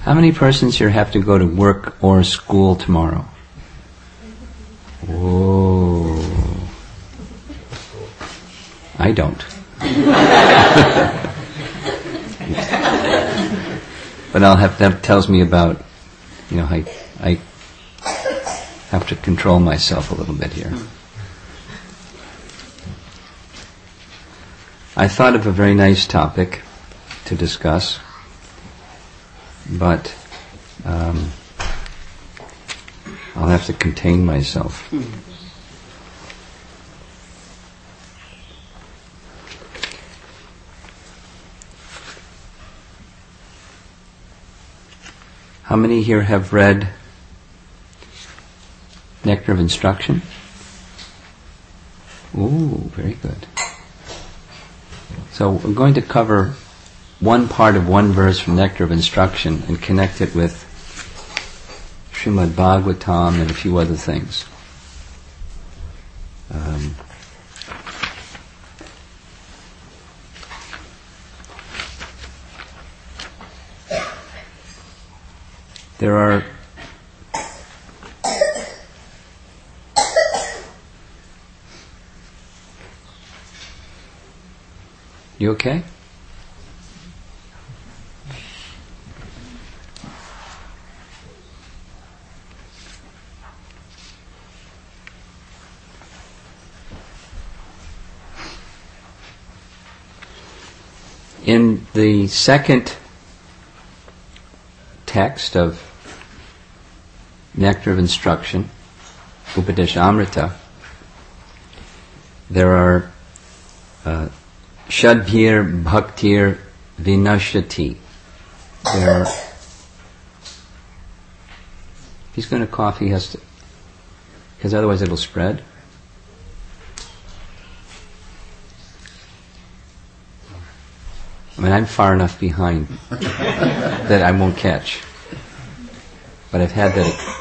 How many persons here have to go to work or school tomorrow? Whoa. I don't. But that tells me about, I have to control myself a little bit here. I thought of a very nice topic to discuss, but I'll have to contain myself. How many here have read Nectar of Instruction? Ooh, very good. So we're going to cover one part of one verse from Nectar of Instruction and connect it with Srimad Bhagavatam and a few other things. There are You okay? In the second text of Nectar of Instruction, Upadeshamrita, there are Shadbhir Bhaktir Vinashati. If he's going to cough, he has to, because otherwise it'll spread. I mean, I'm far enough behind that I won't catch. But I've had that.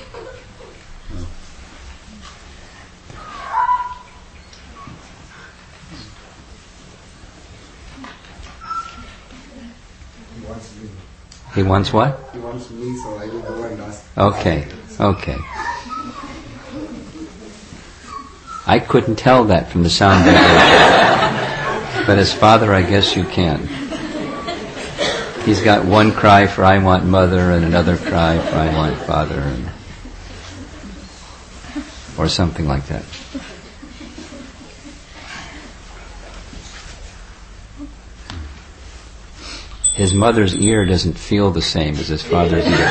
He wants what? He wants me, so I will go and ask. Okay. I couldn't tell that from the sound vibration. But as father, I guess you can. He's got one cry for I want mother and another cry for I want father, or something like that. His mother's ear doesn't feel the same as his father's ear.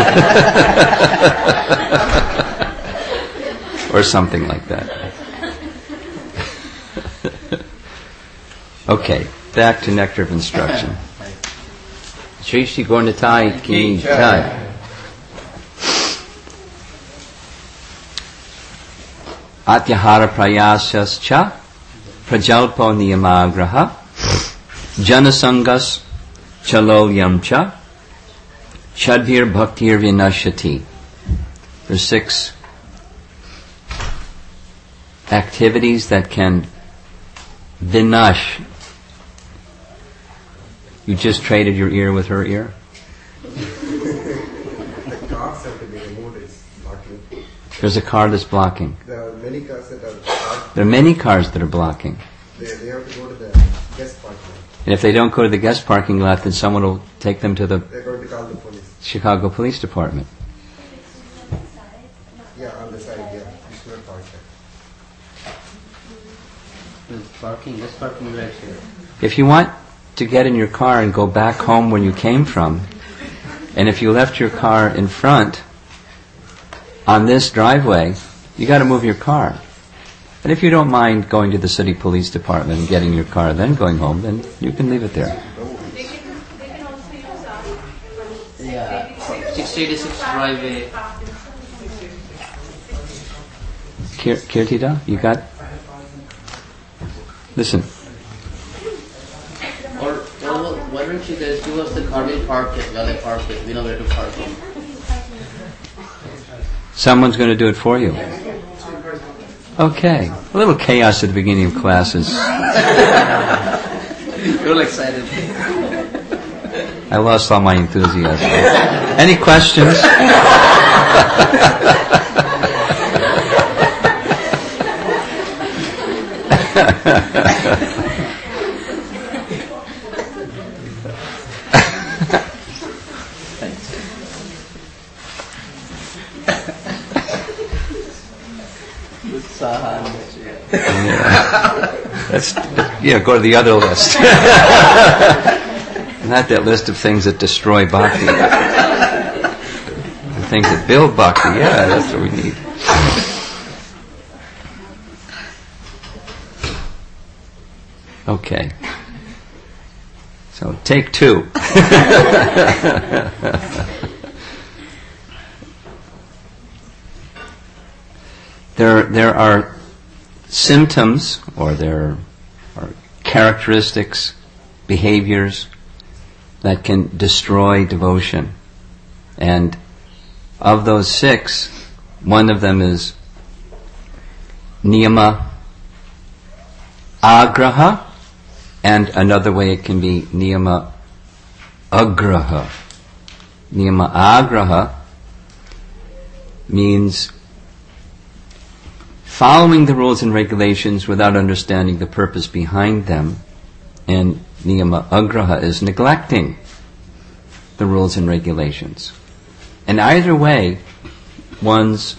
Or something like that. Okay, back to Nectar of Instruction. Shri Shri Gaurnitai Ki Jai. Atyahara Prayasyascha Prajalpo Niyamagraha Janasangas Chalolyamcha Shadbhir Bhaktir Vinashati. There's 6 activities that can vinash. You just traded your ear with her ear? The cars have to be removed, it's blocking. There's a car that's blocking. There are many cars that are blocked. There are many cars that are blocking. They have to go to the guest parking. And if they don't go to the guest parking lot, then someone will take them to the They're going to call the police. Chicago Police Department. Yeah, on the side, yeah. It's not parked there. Guest parking right here. If you want to get in your car and go back home where you came from, and if you left your car in front on this driveway, you got to move your car. And if you don't mind going to the city police department and getting your car, then going home, then you can leave it there. They can also use us. Yeah, 686 driveway. Kirtida, you got? Listen. Or why don't you guys give us the car, we'll park it, while I park it, we know where to park it. Someone's going to do it for you. Okay. A little chaos at the beginning of classes. You're all excited. I lost all my enthusiasm. Any questions? Go to the other list. Not that list of things that destroy bhakti. The things that build bhakti, that's what we need. Okay. So, take 2. There are symptoms, or there are characteristics, behaviors that can destroy devotion. And of those 6, one of them is niyama agraha, and another way it can be niyama agraha. Niyama agraha means following the rules and regulations without understanding the purpose behind them, and niyama agraha is neglecting the rules and regulations. And either way, one's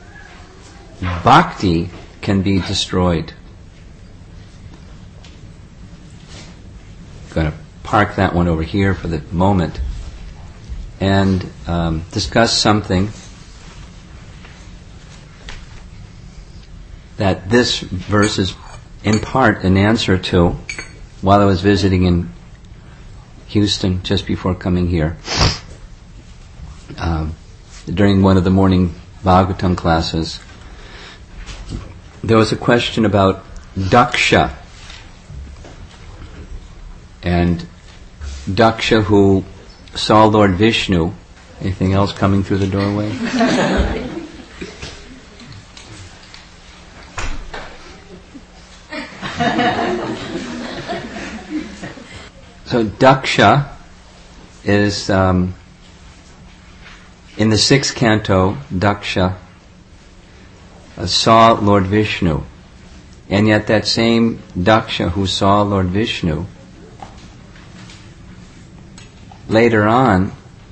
bhakti can be destroyed. Going to park that one over here for the moment and discuss something that this verse is in part an answer to while I was visiting in Houston just before coming here. During one of the morning Bhagavatam classes, there was a question about Daksha. And Daksha, who saw Lord Vishnu. Anything else coming through the doorway? So Daksha is in the 6th canto. Daksha saw Lord Vishnu, and yet that same Daksha who saw Lord Vishnu later on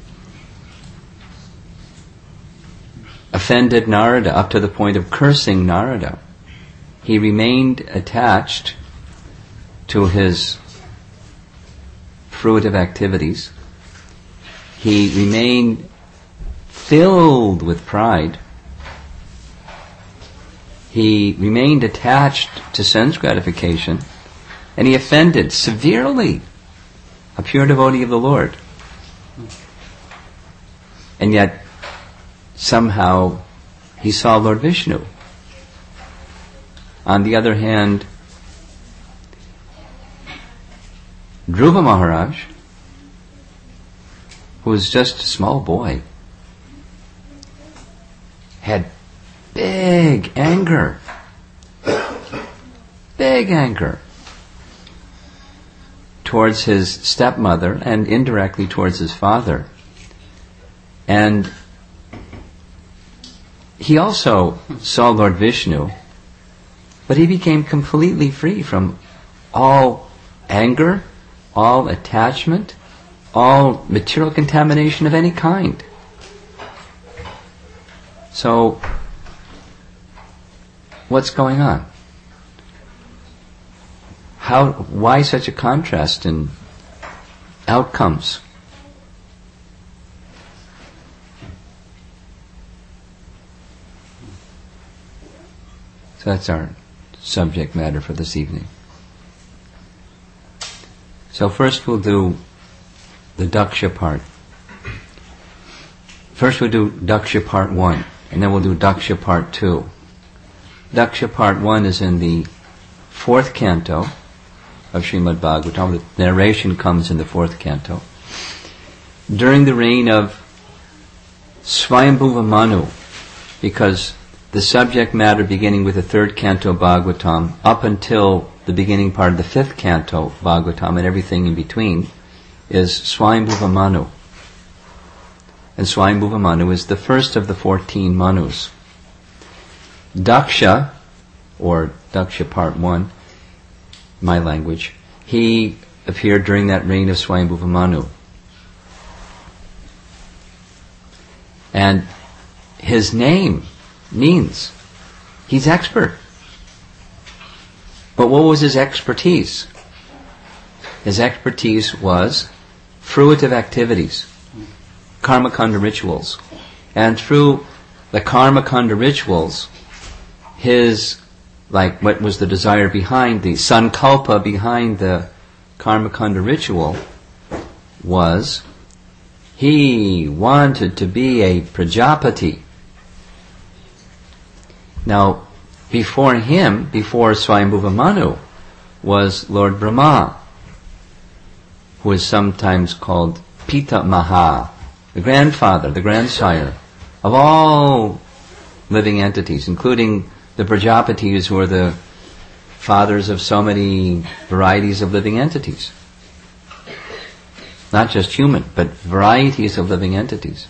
offended Narada up to the point of cursing Narada. He remained attached to his fruitive activities. He remained filled with pride. He remained attached to sense gratification, and he offended severely a pure devotee of the Lord. And yet, somehow, he saw Lord Vishnu. On the other hand, Dhruva Maharaj, who was just a small boy, had big anger towards his stepmother and indirectly towards his father. And he also saw Lord Vishnu, but he became completely free from all anger, all attachment, all material contamination of any kind. So, what's going on? Why such a contrast in outcomes? So that's our subject matter for this evening. So first we'll do the Daksha part. First we'll do Daksha part 1, and then we'll do Daksha part 2. Daksha part 1 is in the 4th canto of Srimad Bhagavatam. The narration comes in the 4th canto. During the reign of Swayambhuva Manu, because the subject matter beginning with the 3rd canto Bhagavatam up until the beginning part of the 5th canto Bhagavatam and everything in between is Swayambhuva Manu. And Swayambhuva Manu is the first of the 14 Manus. Daksha, or Daksha Part 1, my language, he appeared during that reign of Swayambhuva Manu. And his name means he's expert. But what was his expertise? His expertise was fruitive activities, karmakanda rituals. And through the karmakanda rituals, what was the desire behind the sankalpa behind the karmakanda ritual was he wanted to be a Prajapati. Now, before him, before Swayambhuva Manu, was Lord Brahma, who is sometimes called Pita Maha, the grandfather, the grandsire of all living entities, including the Prajapatis, who are the fathers of so many varieties of living entities. Not just human, but varieties of living entities.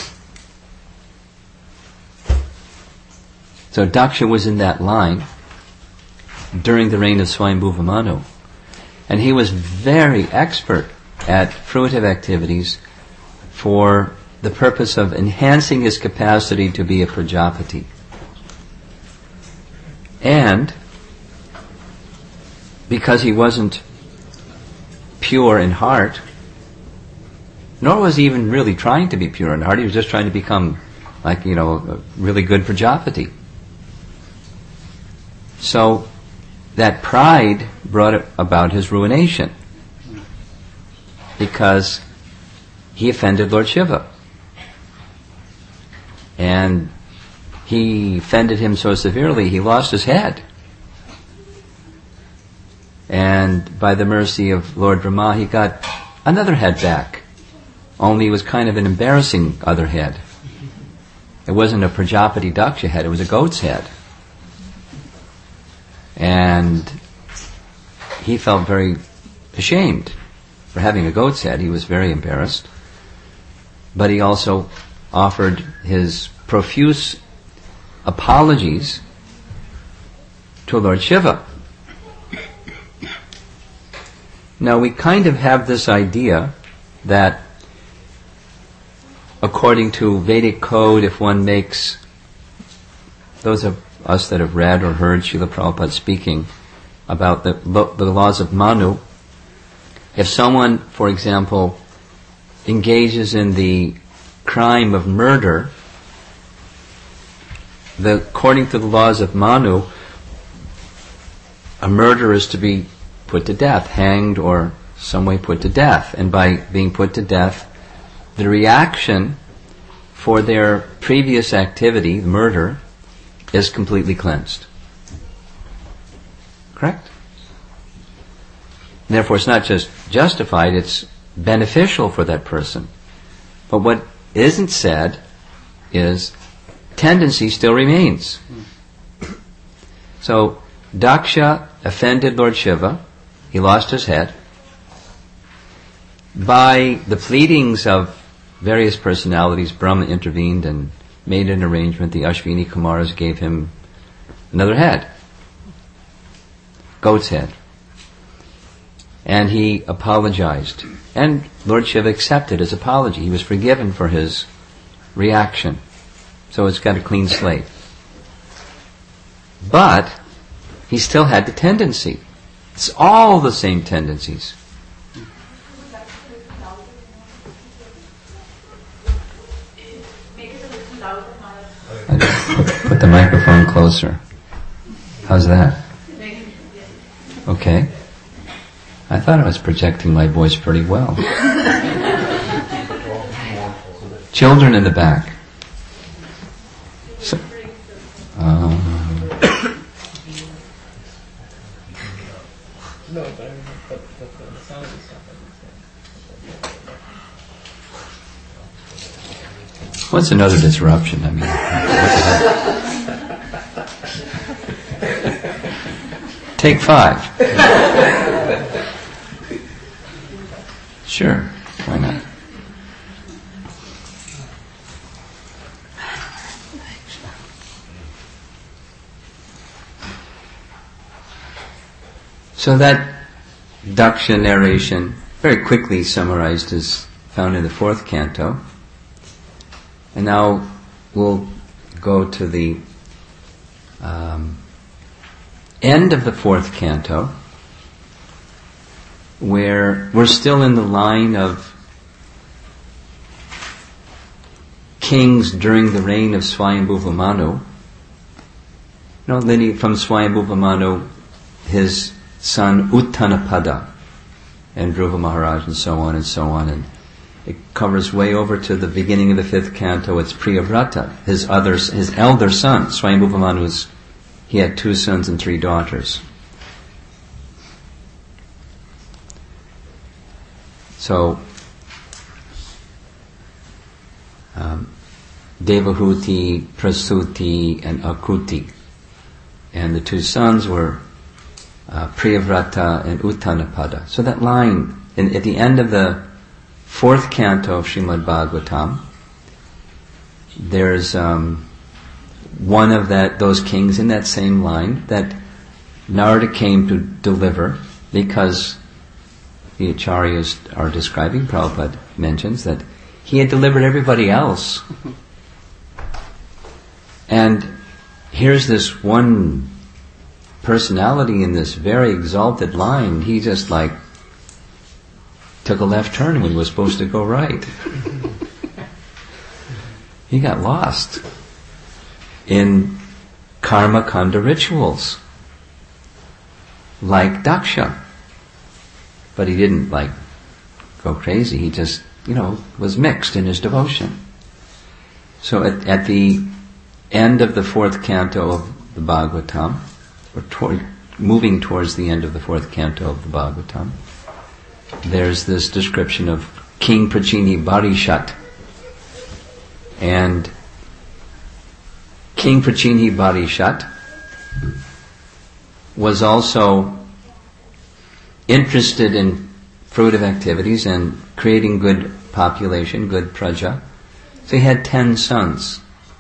So Daksha was in that line during the reign of Swayambhuva Manu. And he was very expert at fruitive activities for the purpose of enhancing his capacity to be a Prajapati. And because he wasn't pure in heart, nor was he even really trying to be pure in heart, he was just trying to become a really good Prajapati. So that pride brought about his ruination, because he offended Lord Shiva. And he offended him so severely, he lost his head. And by the mercy of Lord Brahma, he got another head back. Only it was kind of an embarrassing other head. It wasn't a Prajapati Daksha head, it was a goat's head. And he felt very ashamed for having a goat's head. He was very embarrassed. But he also offered his profuse apologies to Lord Shiva. Now we kind of have this idea that according to Vedic code, if one makes, those of us that have read or heard Srila Prabhupada speaking about the laws of Manu, if someone, for example, engages in the crime of murder, according to the laws of Manu, a murderer is to be put to death, hanged or some way put to death. And by being put to death, the reaction for their previous activity, murder, is completely cleansed. Correct? And therefore it's not just justified, it's beneficial for that person. But what isn't said is tendency still remains. So Daksha offended Lord Shiva, he lost his head. By the pleadings of various personalities, Brahma intervened and made an arrangement. The Ashwini Kumaras gave him another head, goat's head. And he apologized. And Lord Shiva accepted his apology. He was forgiven for his reaction. So it's got a clean slate. But he still had the tendency. It's all the same tendencies. Put the microphone closer. How's that? Okay. I thought I was projecting my voice pretty well. Children in the back. So, what's another disruption? I mean, take 5. Sure, why not? So that Daksha narration, very quickly summarized, is found in the 4th canto. And now we'll go to the end of the 4th canto, where we're still in the line of kings during the reign of Swayambhuva Manu. Lineage from Swayambhuva Manu, his son Uttanapada, and Dhruva Maharaj, and so on and so on. And it covers way over to the beginning of the 5th canto. It's Priyavrata, his elder son. Swayambhuva Manu, he had 2 sons and 3 daughters. So, Devahuti, Prasuti, and Akuti. And the 2 sons were Priyavrata and Uttanapada. So that line, at the end of the 4th canto of Srimad Bhagavatam, there's one of those kings in that same line that Narada came to deliver, because the Acharyas are describing, Prabhupada mentions that he had delivered everybody else. And here's this one personality in this very exalted line. He just took a left turn when he was supposed to go right. He got lost in karma kanda rituals, like Daksha. But he didn't go crazy. He just, was mixed in his devotion. So at the end of the 4th canto of the Bhagavatam, or moving towards the end of the 4th canto of the Bhagavatam, there's this description of King Prachini Barishat. And King Prachini Barishat was also interested in fruitive activities and creating good population, good praja. So he had 10 sons.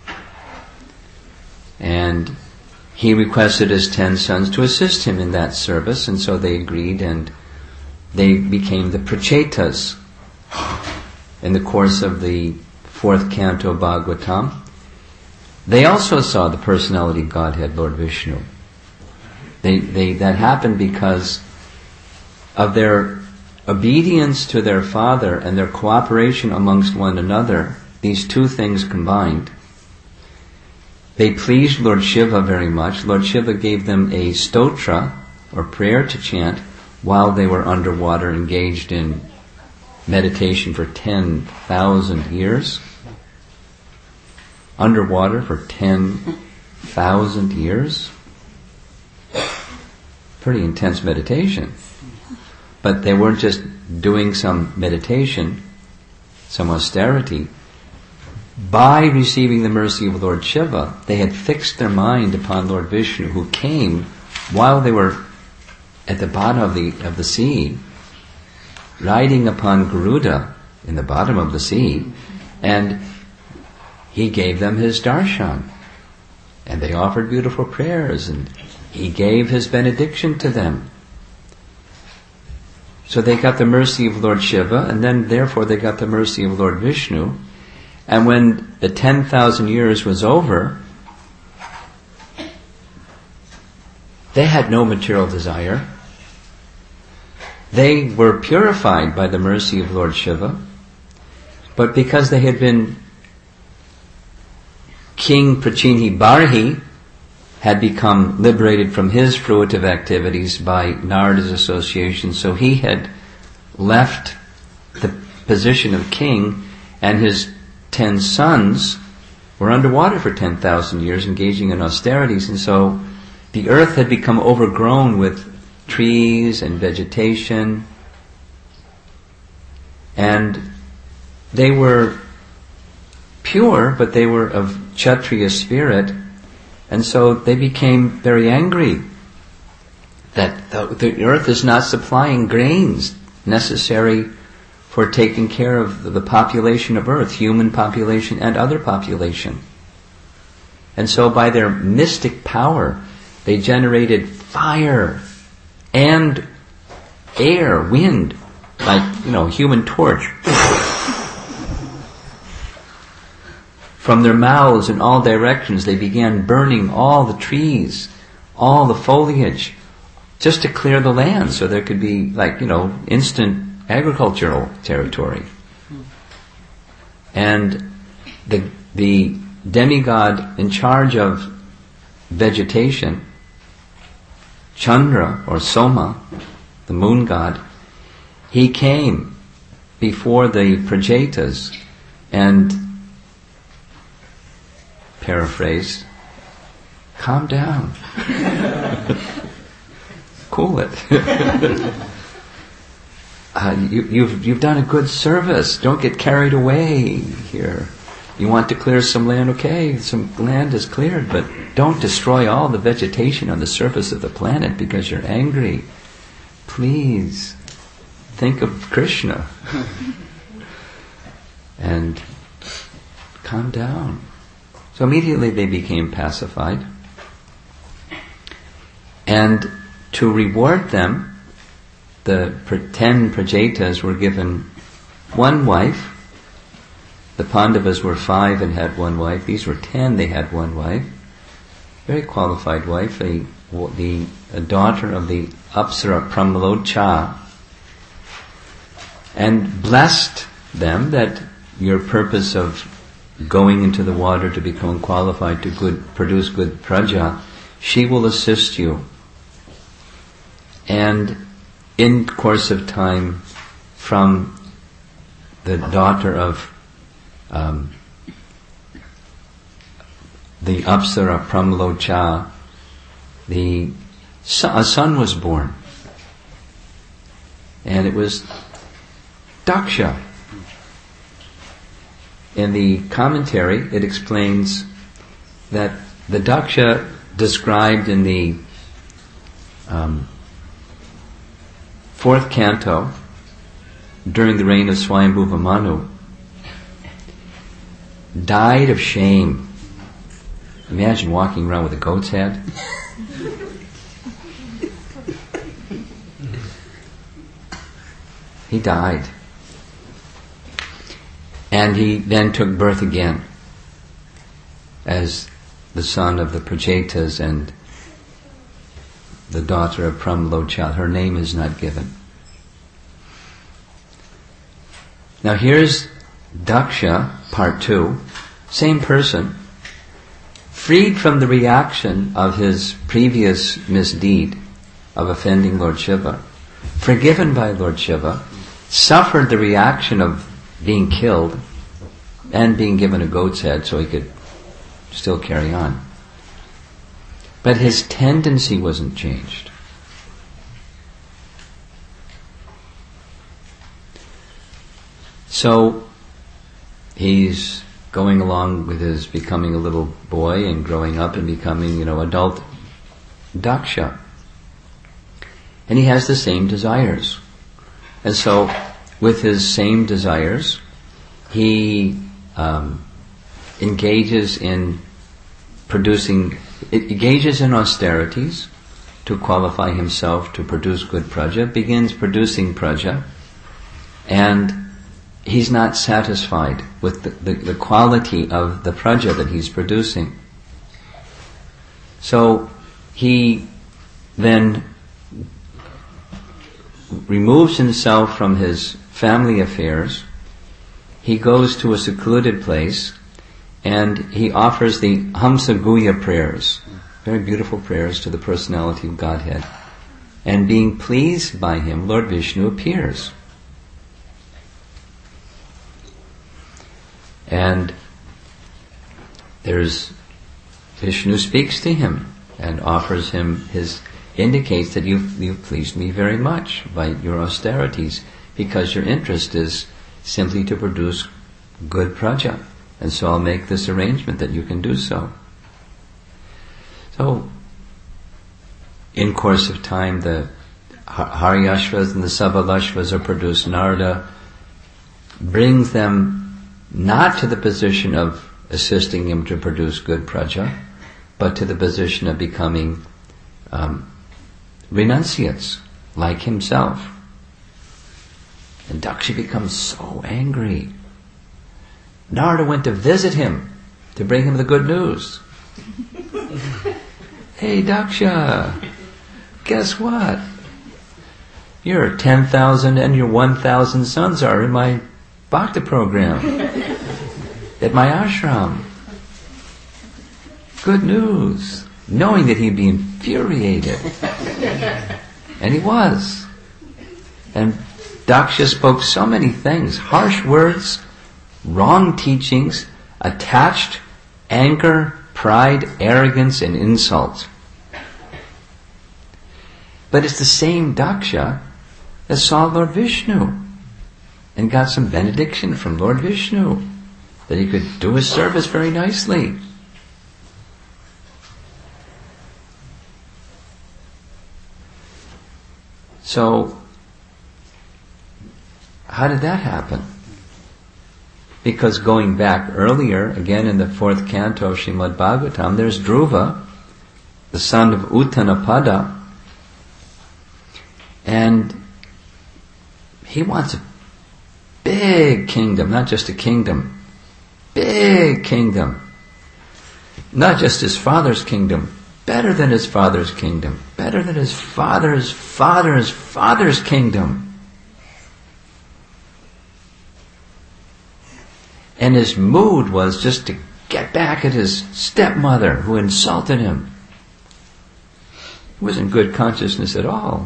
And he requested his 10 sons to assist him in that service, and so they agreed, and they became the Prachetas in the course of the 4th canto of Bhagavatam. They also saw the personality Godhead, Lord Vishnu. That happened because of their obedience to their father and their cooperation amongst one another. These 2 things combined, they pleased Lord Shiva very much. Lord Shiva gave them a stotra, or prayer to chant, while they were underwater, engaged in meditation for 10,000 years. Underwater for 10,000 years. Pretty intense meditation. But they weren't just doing some meditation, some austerity. By receiving the mercy of Lord Shiva, they had fixed their mind upon Lord Vishnu, who came while they were at the bottom of the sea, riding upon Garuda in the bottom of the sea, and he gave them his darshan. And they offered beautiful prayers, and he gave his benediction to them. So they got the mercy of Lord Shiva, and then therefore they got the mercy of Lord Vishnu. And when the 10,000 years was over, they had no material desire. They were purified by the mercy of Lord Shiva. But because they had been King Prachini Barhi, had become liberated from his fruitive activities by Narada's association, so he had left the position of king, and his 10 sons were underwater for 10,000 years, engaging in austerities, and so the earth had become overgrown with trees and vegetation, and they were pure, but they were of Kshatriya spirit, and so they became very angry that the earth is not supplying grains necessary for taking care of the population of Earth, human population and other population. And so by their mystic power, they generated fire and air, wind, like, human torch. From their mouths in all directions, they began burning all the trees, all the foliage, just to clear the land so there could be, instant agricultural territory. And the demigod in charge of vegetation, Chandra or Soma, the moon god, he came before the Prajetas and, paraphrase, calm down. Cool it. You've done a good service. Don't get carried away here. You want to clear some land? Okay, some land is cleared, but don't destroy all the vegetation on the surface of the planet because you're angry. Please, think of Krishna. And calm down. So immediately they became pacified. And to reward them, the 10 Prajetas were given one wife. The Pandavas were 5 and had one wife. These were 10, they had one wife. Very qualified wife, a daughter of the Apsara Pramalocha, and blessed them that your purpose of going into the water to become qualified to produce good praja, she will assist you. And in course of time, from the daughter of the Apsara Pramalocha, a son was born. And it was Daksha. In the commentary, it explains that the Daksha described in the 4th canto during the reign of Swayambhuva Manu died of shame. Imagine walking around with a goat's head. He died. And he then took birth again as the son of the Prajetas and the daughter of Pramalocha. Her name is not given. Now here's Daksha, part 2, same person, freed from the reaction of his previous misdeed of offending Lord Shiva, forgiven by Lord Shiva, suffered the reaction of being killed and being given a goat's head so he could still carry on. But his tendency wasn't changed. So he's going along with his becoming a little boy and growing up and becoming, adult Daksha. And he has the same desires. And so with his same desires, he engages in austerities to qualify himself to produce good praja, begins producing praja, and he's not satisfied with the quality of the praja that he's producing. So he then removes himself from his family affairs. He goes to a secluded place and he offers the Hamsa Guhya prayers, very beautiful prayers to the personality of Godhead. And being pleased by him, Lord Vishnu appears. And Vishnu speaks to him and offers him indicates that you've pleased me very much by your austerities, because your interest is simply to produce good praja. And so I'll make this arrangement that you can do so. So, in course of time, the Haryashvas and the Sabalashvas are produced. Narada brings them not to the position of assisting him to produce good praja, but to the position of becoming renunciates, like himself. And Daksha becomes so angry. Narada went to visit him to bring him the good news. Hey Daksha, guess what? Your 10,000 and your 1,000 sons are in my bhakti program at my ashram. Good news. Knowing that he'd be infuriated. And he was. And Daksha spoke so many things, harsh words, wrong teachings, attached anger, pride, arrogance, and insult. But it's the same Daksha that saw Lord Vishnu and got some benediction from Lord Vishnu that he could do his service very nicely. So, how did that happen? Because going back earlier, again in the 4th canto of Srimad Bhagavatam, there's Dhruva, the son of Uttanapada, and he wants a big kingdom, not just a kingdom, big kingdom. Not just his father's kingdom, better than his father's kingdom, better than his father's father's father's kingdom. And his mood was just to get back at his stepmother who insulted him. He wasn't good consciousness at all.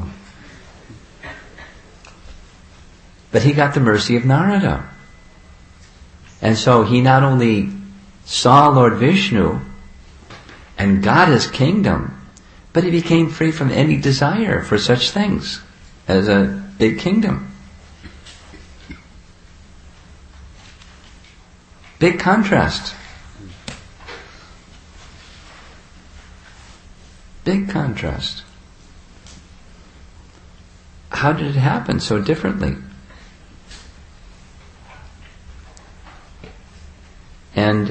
But he got the mercy of Narada. And so he not only saw Lord Vishnu and got his kingdom, but he became free from any desire for such things as a big kingdom. Big contrast. Big contrast. How did it happen so differently? And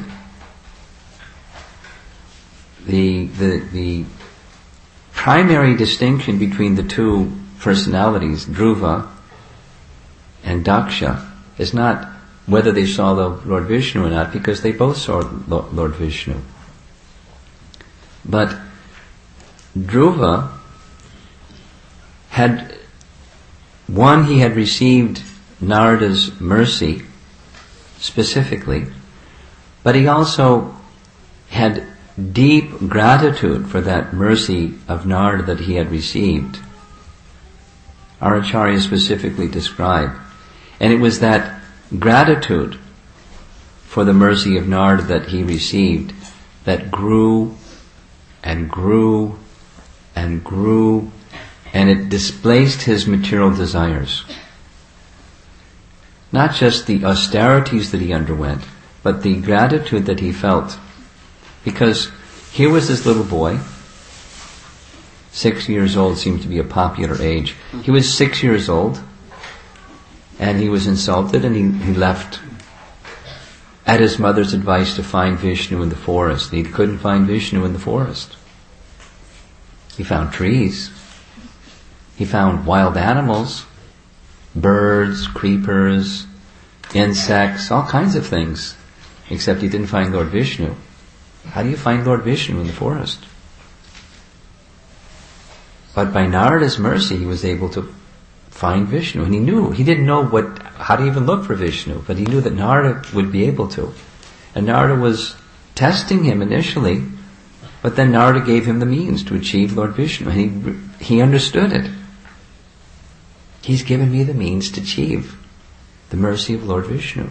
the primary distinction between the two personalities, Dhruva and Daksha, is not whether they saw Lord Vishnu or not, because they both saw Lord Vishnu. But Dhruva had he had received Narada's mercy specifically, but he also had deep gratitude for that mercy of Narada that he had received. Our Acharya specifically described. And it was that gratitude for the mercy of Narada that he received that grew and grew and grew, and it displaced his material desires. Not just the austerities that he underwent, but the gratitude that he felt. Because here was this little boy, 6 years old seemed to be a popular age. He was 6 years old, and he was insulted, and he left at his mother's advice to find Vishnu in the forest. He couldn't find Vishnu in the forest. He found trees. He found wild animals, birds, creepers, insects, all kinds of things, except he didn't find Lord Vishnu. How do you find Lord Vishnu in the forest? But by Narada's mercy, he was able to find Vishnu, and he didn't know how to even look for Vishnu, but he knew that Narada would be able to. And Narada was testing him initially, but then Narada gave him the means to achieve Lord Vishnu, and he understood it. He's given me the means to achieve the mercy of Lord Vishnu.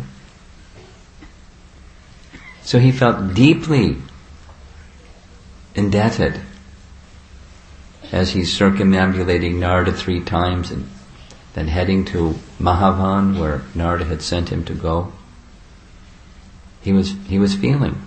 So he felt deeply indebted as he's circumambulating Narada 3 times and then heading to Mahavan, where Narada had sent him to go. He was feeling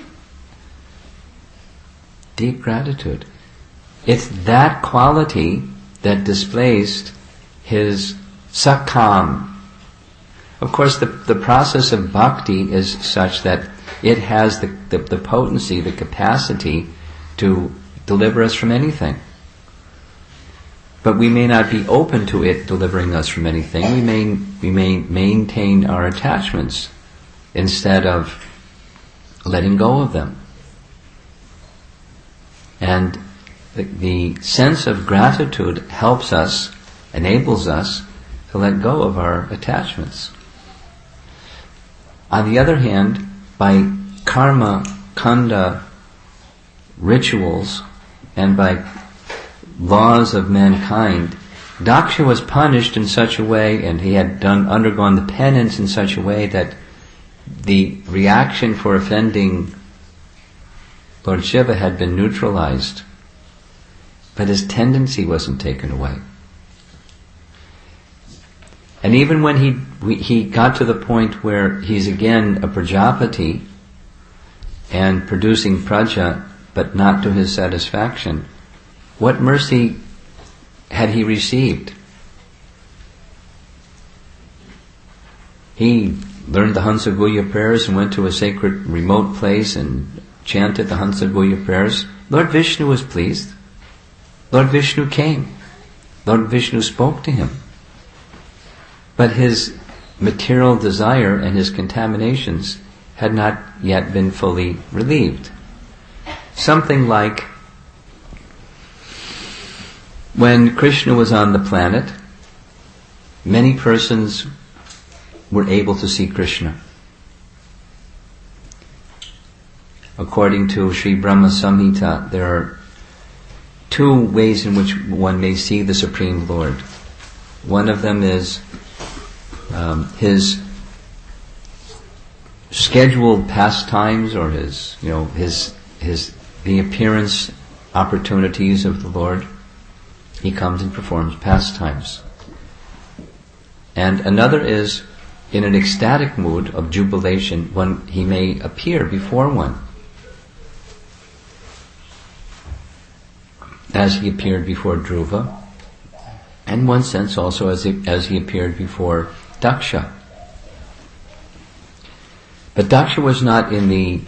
deep gratitude. It's that quality that displaced his sakam, Of course, the process of bhakti is such that it has the potency, the capacity to deliver us from anything. But we may not be open to it delivering us from anything. We may maintain our attachments instead of letting go of them. And the sense of gratitude helps us, enables us to let go of our attachments. On the other hand, by karma, kanda, rituals, and by laws of mankind, Daksha was punished in such a way, and he had undergone the penance in such a way that the reaction for offending Lord Shiva had been neutralized, but his tendency wasn't taken away. And even when he got to the point where he's again a Prajapati and producing praja, but not to his satisfaction, what mercy had he received? He learned the Hansa Guhya prayers and went to a sacred remote place and chanted the Hansa Guhya prayers. Lord Vishnu was pleased. Lord Vishnu came. Lord Vishnu spoke to him. But his material desire and his contaminations had not yet been fully relieved. Something like when Krishna was on the planet, many persons were able to see Krishna. According to Sri Brahma Samhita, there are two ways in which one may see the Supreme Lord. One of them is his scheduled pastimes, or the appearance opportunities of the Lord. He comes and performs pastimes. And another is in an ecstatic mood of jubilation when he may appear before one, as he appeared before Dhruva, and in one sense also as he appeared before Daksha. But Daksha was not in the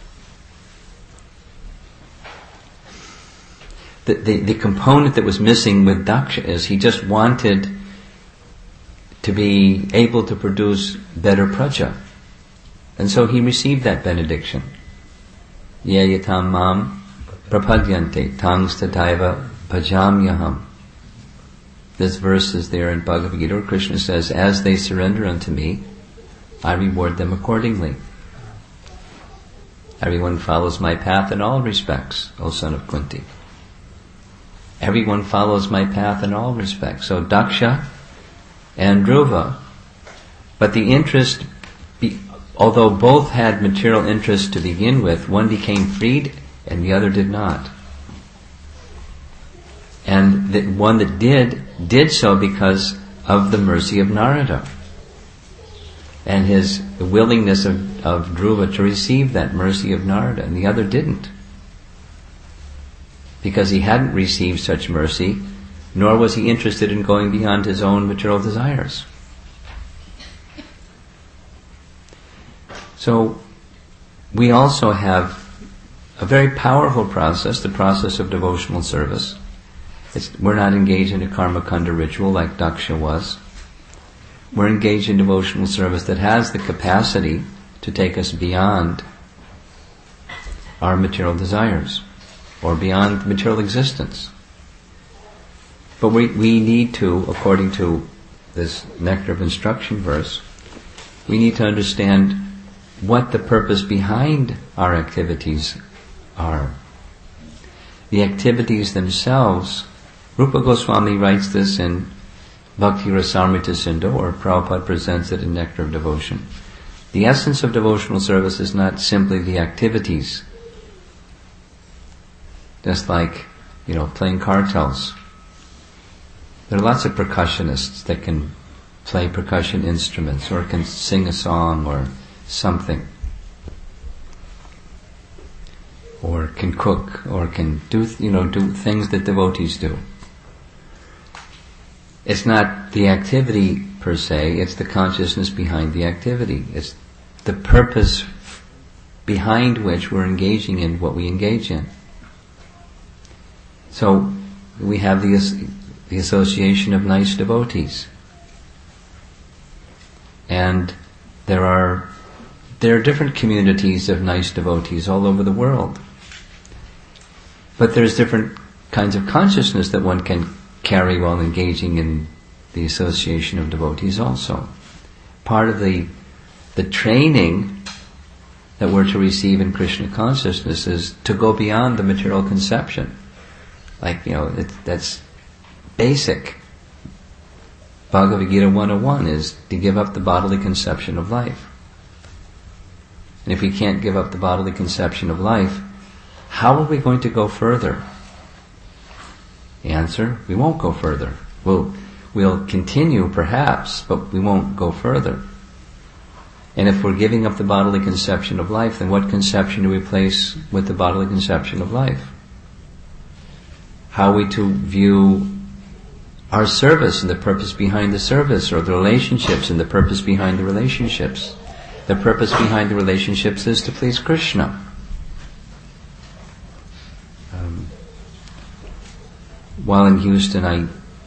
component that was missing with Daksha is he just wanted to be able to produce better praja. And so he received that benediction. Ye yatam mam prapadyante tangs tataiva bhajamyaham. This verse is there in Bhagavad Gita where Krishna says, as they surrender unto me, I reward them accordingly. Everyone follows my path in all respects, O son of Kunti. Everyone follows my path in all respects. So Daksha and Dhruva, but the interest, although both had material interest to begin with, one became freed and the other did not. And the one that did so because of the mercy of Narada and the willingness of Dhruva to receive that mercy of Narada, and the other didn't, because he hadn't received such mercy, nor was he interested in going beyond his own material desires. So we also have a very powerful process, the process of devotional service. We're not engaged in a karma kanda ritual like Daksha was. We're engaged in devotional service that has the capacity to take us beyond our material desires or beyond material existence. But we need to, according to this Nectar of Instruction verse, we need to understand what the purpose behind our activities are. The activities themselves, Rupa Goswami writes this in Bhakti Rasamrita Sindhu, or Prabhupada presents it in Nectar of Devotion. The essence of devotional service is not simply the activities, just like, playing kartals. There are lots of percussionists that can play percussion instruments, or can sing a song or something, or can cook, or can do things that devotees do. It's not the activity per se, it's the consciousness behind the activity. It's the purpose behind which we're engaging in what we engage in. So we have the association of nice devotees. And there are different communities of nice devotees all over the world. But there's different kinds of consciousness that one can carry while engaging in the association of devotees also. Part of the training that we're to receive in Krishna consciousness is to go beyond the material conception. That's basic. Bhagavad Gita 101 is to give up the bodily conception of life. And if we can't give up the bodily conception of life, how are we going to go further? The answer, we won't go further. We'll continue perhaps, but we won't go further. And if we're giving up the bodily conception of life, then what conception do we place with the bodily conception of life? How are we to view our service and the purpose behind the service, or the relationships and the purpose behind the relationships? The purpose behind the relationships is to please Krishna. While in Houston, I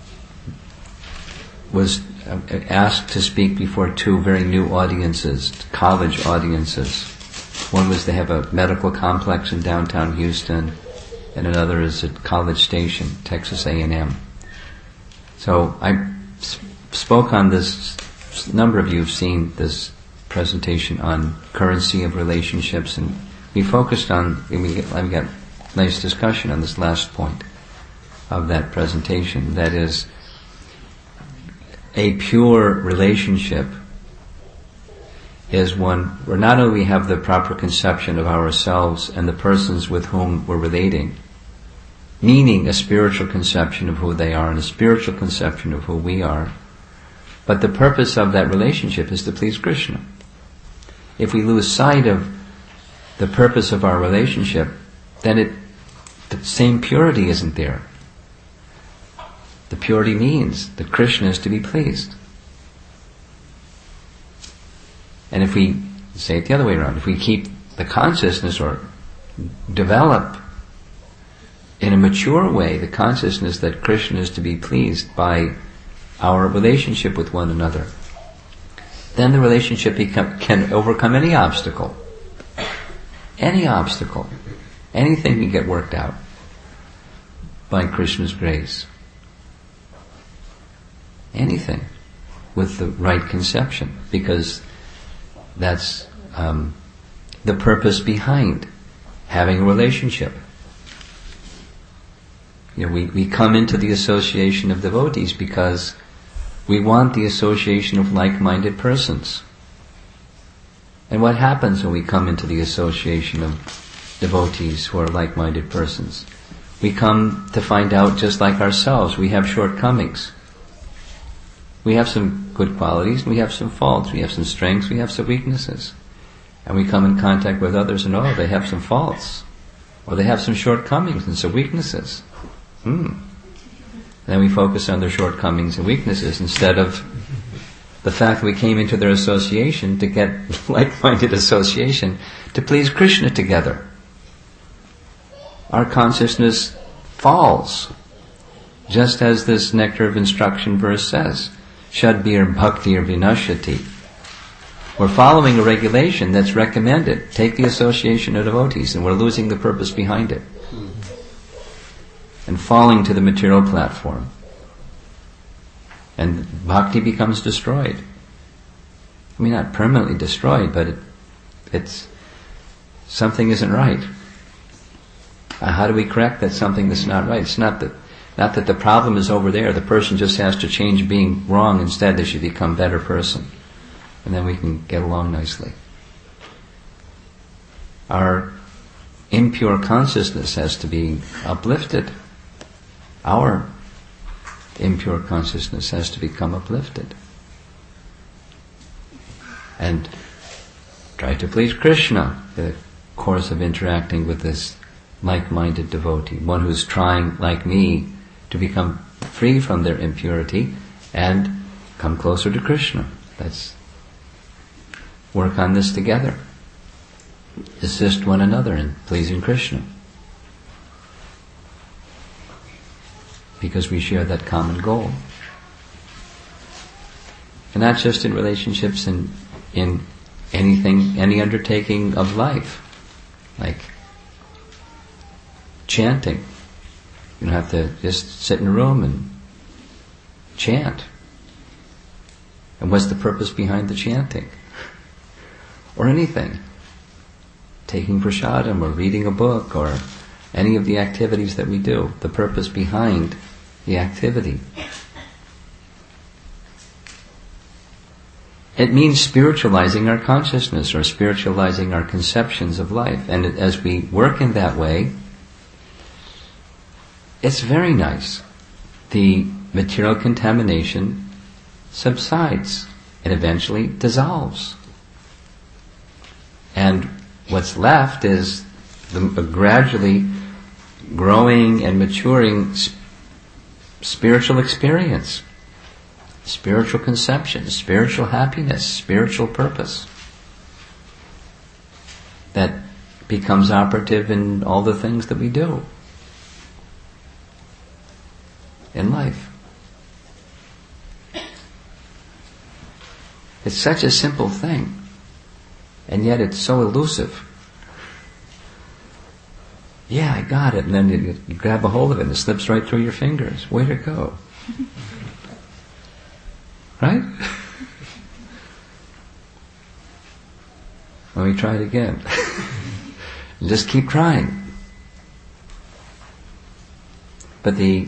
was asked to speak before two very new audiences, college audiences. One was they have a medical complex in downtown Houston, and another is at College Station, Texas A&M. So I spoke on this. A number of you have seen this presentation on currency of relationships, and we focused on. We got nice discussion on this last point of that presentation. That is, a pure relationship is one where not only we have the proper conception of ourselves and the persons with whom we're relating, meaning a spiritual conception of who they are and a spiritual conception of who we are, but the purpose of that relationship is to please Krishna. If we lose sight of the purpose of our relationship, then the same purity isn't there. The purity means that Krishna is to be pleased. And if we say it the other way around, if we keep the consciousness or develop in a mature way the consciousness that Krishna is to be pleased by our relationship with one another, then the relationship can overcome any obstacle. Any obstacle. Anything can get worked out by Krishna's grace. Anything with the right conception, because that's the purpose behind having a relationship. We come into the association of devotees because we want the association of like-minded persons. And what happens when we come into the association of devotees who are like-minded persons? We come to find out, just like ourselves, we have shortcomings. We have some good qualities, and we have some faults. We have some strengths, we have some weaknesses. And we come in contact with others and they have some faults. Or they have some shortcomings and some weaknesses. Then we focus on their shortcomings and weaknesses instead of the fact that we came into their association to get like-minded association to please Krishna together. Our consciousness falls, just as this nectar of instruction verse says. Shadbir bhaktir vinashati. We're following a regulation that's recommended. Take the association of devotees, and we're losing the purpose behind it. And falling to the material platform. And bhakti becomes destroyed. I mean, not permanently destroyed, but it's something isn't right. How do we correct that something that's not right? It's not that the problem is over there. The person just has to change being wrong. Instead, they should become a better person. And then we can get along nicely. Our impure consciousness has to be uplifted. Our impure consciousness has to become uplifted. And try to please Krishna, the course of interacting with this like-minded devotee, one who's trying, like me, to become free from their impurity and come closer to Krishna. Let's work on this together. Assist one another in pleasing Krishna. Because we share that common goal. And not just in relationships, in anything, any undertaking of life. Like chanting. You don't have to just sit in a room and chant. And what's the purpose behind the chanting? Or anything. Taking prasadam or reading a book or any of the activities that we do. The purpose behind the activity. It means spiritualizing our consciousness or spiritualizing our conceptions of life. And as we work in that way, it's very nice. The material contamination subsides and eventually dissolves. And what's left is a gradually growing and maturing spiritual experience, spiritual conception, spiritual happiness, spiritual purpose that becomes operative in all the things that we do in life. It's such a simple thing, and yet it's so elusive. Yeah, I got it, and then you grab a hold of it and it slips right through your fingers. Way to go. Right? Let me try it again. Just keep trying. But the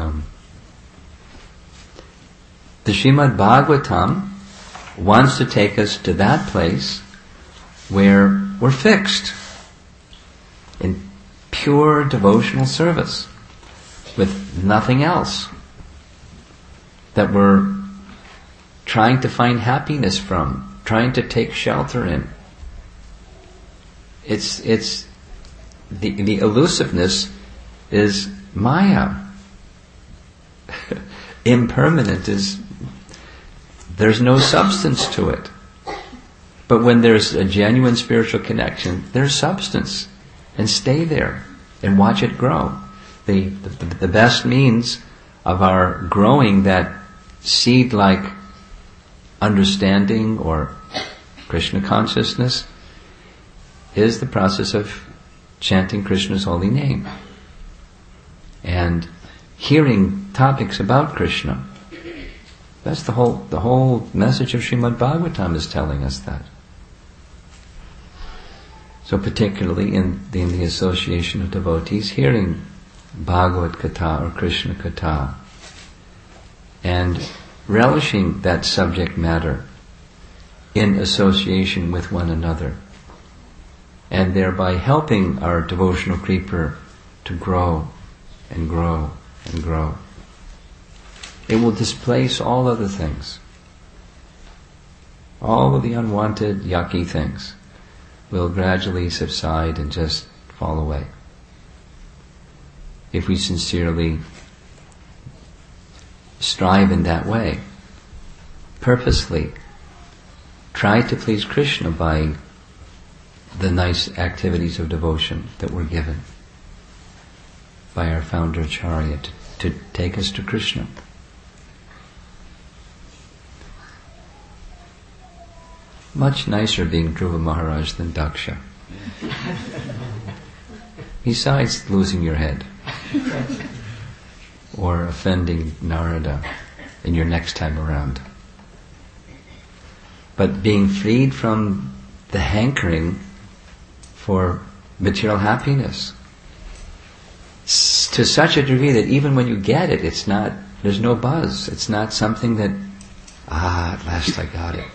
Srimad Bhagavatam wants to take us to that place where we're fixed in pure devotional service with nothing else that we're trying to find happiness from, trying to take shelter in. It's the elusiveness is Maya. Impermanent is, there's no substance to it. But when there's a genuine spiritual connection, there's substance. And stay there and watch it grow. The best means of our growing that seed-like understanding or Krishna consciousness is the process of chanting Krishna's holy name and hearing topics about Krishna. That's the whole message of Srimad Bhagavatam is telling us that. So particularly in the association of devotees, hearing Bhagavad Katha or Krishna Katha and relishing that subject matter in association with one another, and thereby helping our devotional creeper to grow and grow and grow. It will displace all other things. All of the unwanted, yucky things will gradually subside and just fall away. If we sincerely strive in that way, purposely try to please Krishna by the nice activities of devotion that were given by our founder Acharya to take us to Krishna. Much nicer being Dhruva Maharaj than Daksha. Besides losing your head or offending Narada in your next time around. But being freed from the hankering for material happiness to such a degree that even when you get it, it's not, there's no buzz. It's not something that, at last I got it.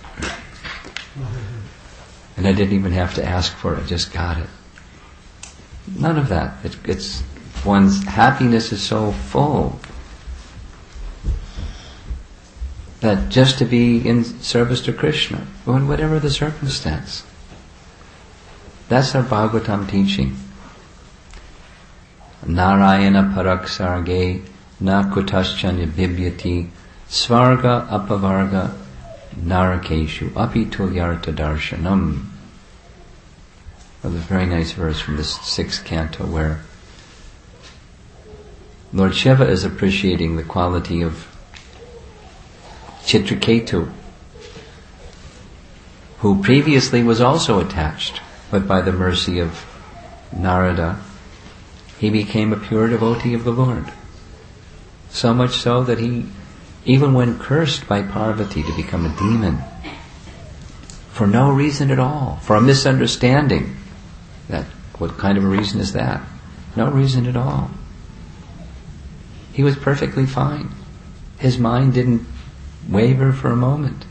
And I didn't even have to ask for it, I just got it. None of that. It's one's happiness is so full that just to be in service to Krishna, in whatever the circumstance, that's our Bhagavatam teaching. Narayana parak sarge na kutaschanya bibhyati Svarga apavarga narakeshu api tulyarta darshanam. Well, there's a very nice verse from the 6th canto where Lord Shiva is appreciating the quality of Chitraketu, who previously was also attached, but by the mercy of Narada, he became a pure devotee of the Lord. So much so that he, even when cursed by Parvati to become a demon, for no reason at all, for a misunderstanding, that what kind of a reason is that? No reason at all. He was perfectly fine. His mind didn't waver for a moment.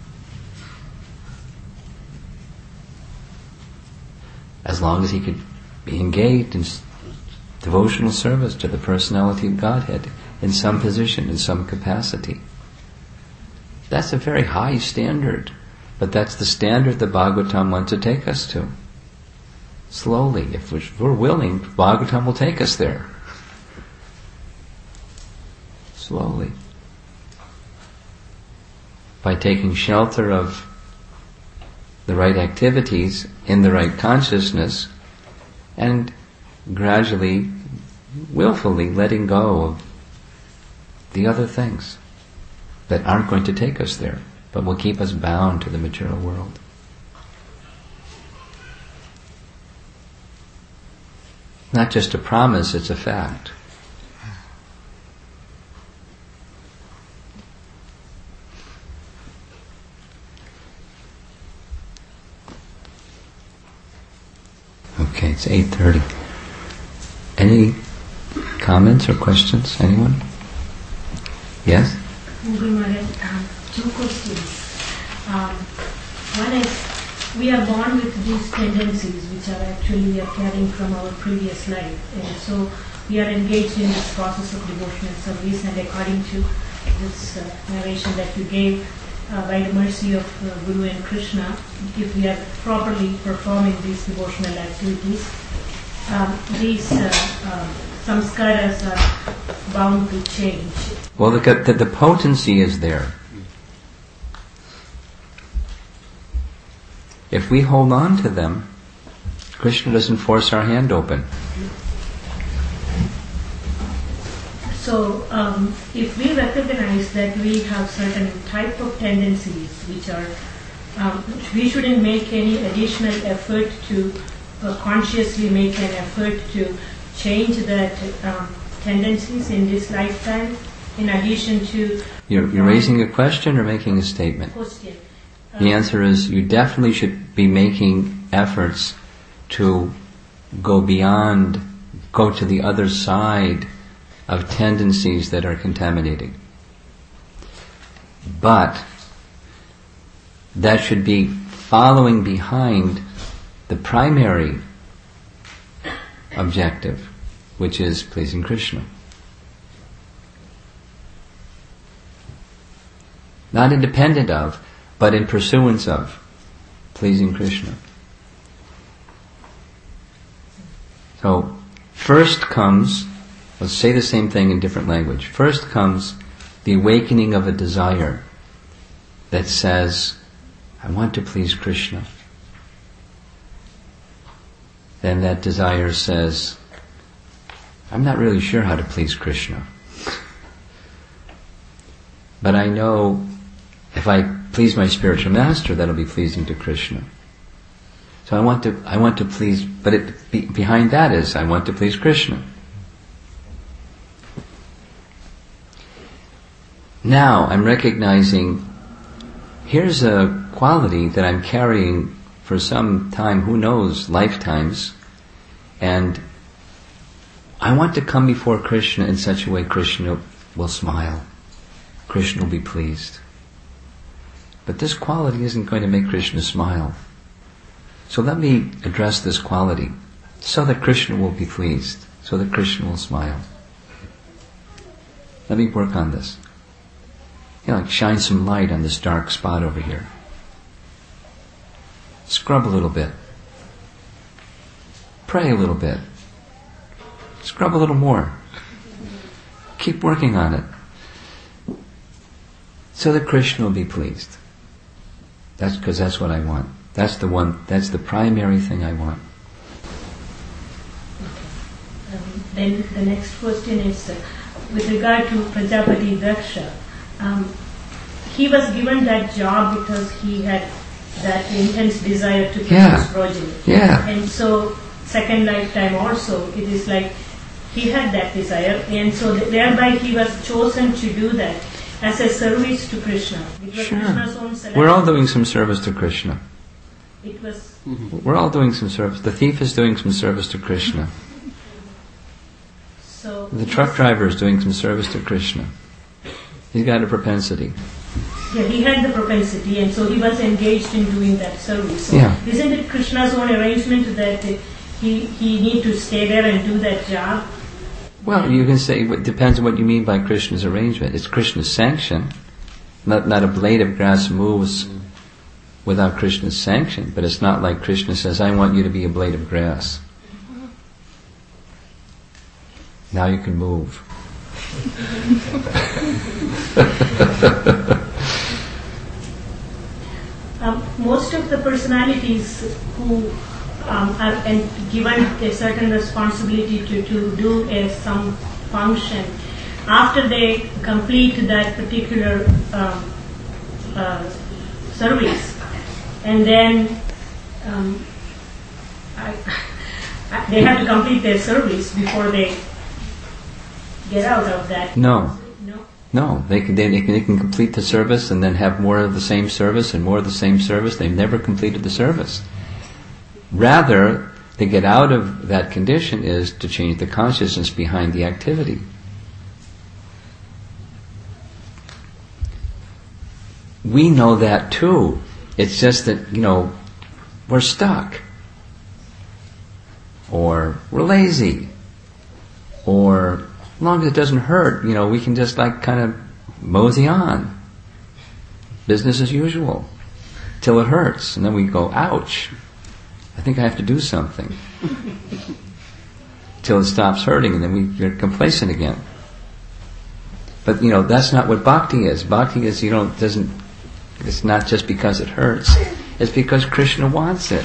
As long as he could be engaged in devotional service to the personality of Godhead in some position, in some capacity. That's a very high standard, but that's the standard that Bhagavatam wants to take us to. Slowly, if we're willing, Bhagavatam will take us there. Slowly. By taking shelter of the right activities in the right consciousness and gradually, willfully letting go of the other things that aren't going to take us there, but will keep us bound to the material world. Not just a promise, it's a fact. Okay, it's 8:30. Any comments or questions? Anyone? Yes? Guru Maharaj, 2 questions. One is, we are born with these tendencies which are actually we are carrying from our previous life, and so we are engaged in this process of devotional service, and according to this narration that you gave, by the mercy of Guru and Krishna, if we are properly performing these devotional activities, these samskaras are bound to change. Well, the potency is there. If we hold on to them, Krishna doesn't force our hand open. So, if we recognize that we have certain type of tendencies which are, we shouldn't make any additional effort to consciously make an effort to change that tendencies in this lifetime, in addition to... You're raising a question or making a statement? Question. The answer is you definitely should be making efforts to go beyond, go to the other side of tendencies that are contaminating. But that should be following behind the primary objective, which is pleasing Krishna. Not independent of, but in pursuance of pleasing Krishna. So, first comes, let's say the same thing in different language. First comes the awakening of a desire that says, I want to please Krishna. Then that desire says, I'm not really sure how to please Krishna. But I know if I please my spiritual master, that'll be pleasing to Krishna. So I want to please, but behind that is, I want to please Krishna. Now I'm recognizing, here's a quality that I'm carrying for some time, who knows, lifetimes, and I want to come before Krishna in such a way Krishna will smile. Krishna will be pleased. But this quality isn't going to make Krishna smile. So let me address this quality so that Krishna will be pleased, so that Krishna will smile. Let me work on this. Like shine some light on this dark spot over here. Scrub a little bit. Pray a little bit. Scrub a little more. Keep working on it. so that Krishna will be pleased. That's because that's what I want. That's the primary thing I want. Then the next question is with regard to Prajapati Daksha. He was given that job because he had that intense desire to produce progeny. Yeah. And so, second lifetime also, it is like he had that desire, and so thereby he was chosen to do that as a service to Krishna. It was Krishna's own selection. We're all doing some service to Krishna. It was. We're all doing some service. The thief is doing some service to Krishna. So The truck driver is doing some service to Krishna. He's got a propensity. yeah, he had the propensity, and so he was engaged in doing that service. So Yeah. isn't it Krishna's own arrangement that he need to stay there and do that job? Well, you can say it depends on what you mean by Krishna's arrangement. It's Krishna's sanction. Not a blade of grass moves without Krishna's sanction, but it's not like Krishna says, I want you to be a blade of grass. Now you can move. Most of the personalities who are given a certain responsibility to do some function, after they complete that particular service, and then they have to complete their service before they get out of that. No, they can complete the service and then have more of the same service and more of the same service. They've never completed the service. Rather, to get out of that condition is to change the consciousness behind the activity. We know that too. It's just that, we're stuck. Or we're lazy. Or as long as it doesn't hurt, we can just kind of mosey on. Business as usual. Till it hurts. And then we go, ouch. I think I have to do something. Till it stops hurting, and then we're complacent again. But that's not what bhakti is. Bhakti is it's not just because it hurts. It's because Krishna wants it.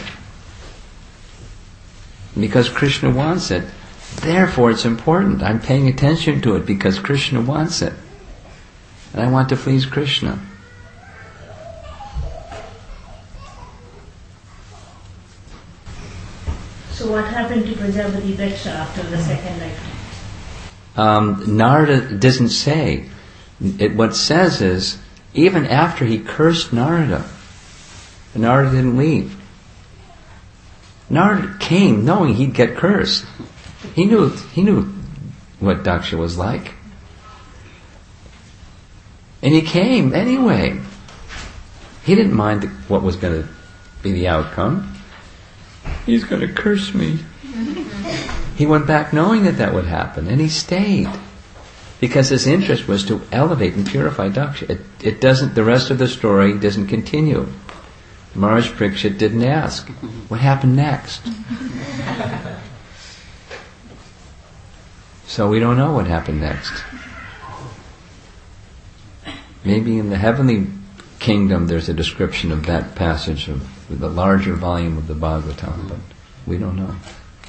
And because Krishna wants it, therefore it's important. I'm paying attention to it because Krishna wants it. And I want to please Krishna. So what happened to Prajapati Daksha after the second lifetime? Narada doesn't say. What it says is, even after he cursed Narada didn't leave. Narada came knowing he'd get cursed. He knew what Daksha was like. And he came anyway. He didn't mind what was going to be the outcome. He's going to curse me. He went back knowing that would happen, and he stayed. Because his interest was to elevate and purify Daksha. It doesn't, the rest of the story doesn't continue. Maharaj Parikshit didn't ask, what happened next? So we don't know what happened next. Maybe in the heavenly kingdom there's a description of that passage of the larger volume of the Bhagavatam, but we don't know.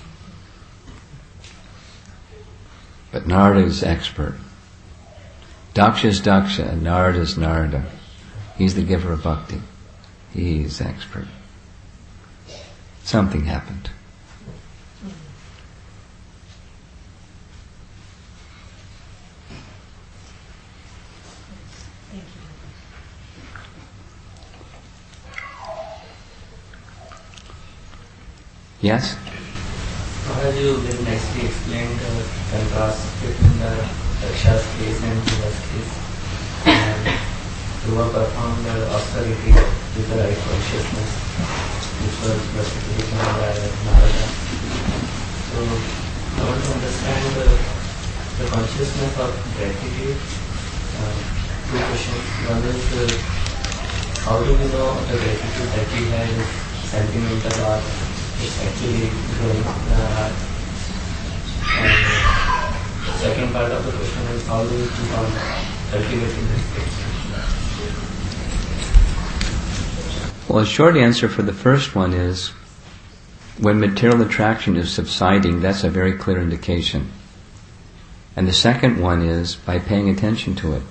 But Narada is expert. Daksha is Daksha and Narada is Narada. He's the giver of bhakti. He's expert. Something happened. Yes? Maharaj, you very nicely explained the contrast between the Daksha's case and Dhruva's case. And Dhruva performed the austerity with the right consciousness, which was justification by Narada. So, I want to understand the consciousness of gratitude. Two questions. One is, how do we know the gratitude that we have is sentimental or it's actually growing? And the second part of the question is, how do we keep on cultivating this gratitude? Well, a short answer for the first one is, when material attraction is subsiding, that's a very clear indication. And the second one is by paying attention to it.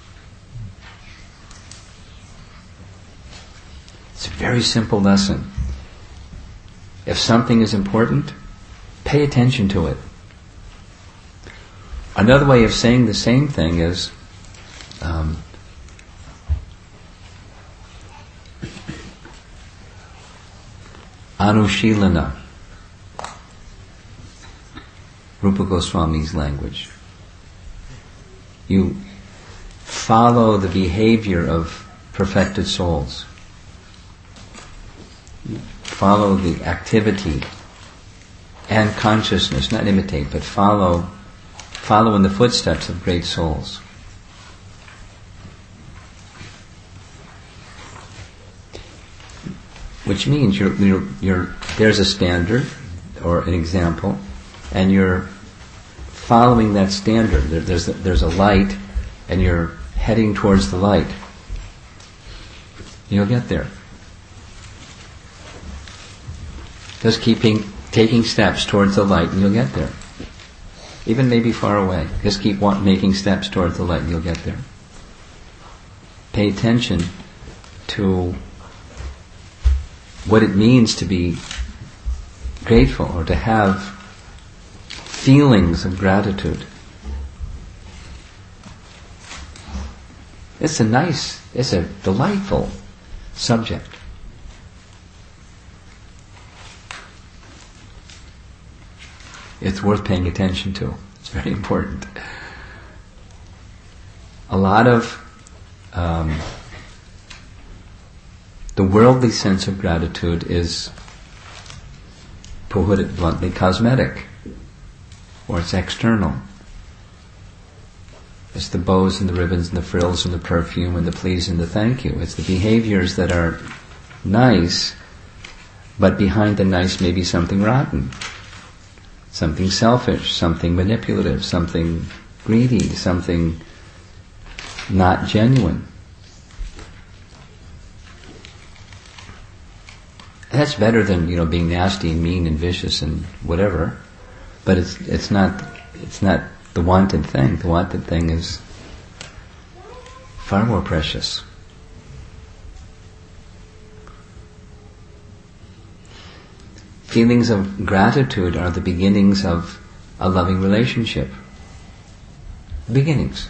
It's a very simple lesson. If something is important, pay attention to it. Another way of saying the same thing is anushilana, Rupa Goswami's language. You follow the behavior of perfected souls. You follow the activity and consciousness, not imitate, but follow in the footsteps of great souls. Which means there's a standard or an example, and you're following that standard. There's a light, and you're heading towards the light. You'll get there. Just taking steps towards the light, and you'll get there. Even maybe far away. Just keep making steps towards the light, and you'll get there. Pay attention to what it means to be grateful or to have feelings of gratitude. It's a delightful subject. It's worth paying attention to. It's very important. A lot of the worldly sense of gratitude is, to put it bluntly, cosmetic, or it's external. It's the bows and the ribbons and the frills and the perfume and the please and the thank you. It's the behaviors that are nice, but behind the nice may be something rotten, something selfish, something manipulative, something greedy, something not genuine. That's better than being nasty and mean and vicious and whatever, but it's not the wanted thing. The wanted thing is far more precious. Feelings of gratitude are the beginnings of a loving relationship. Beginnings.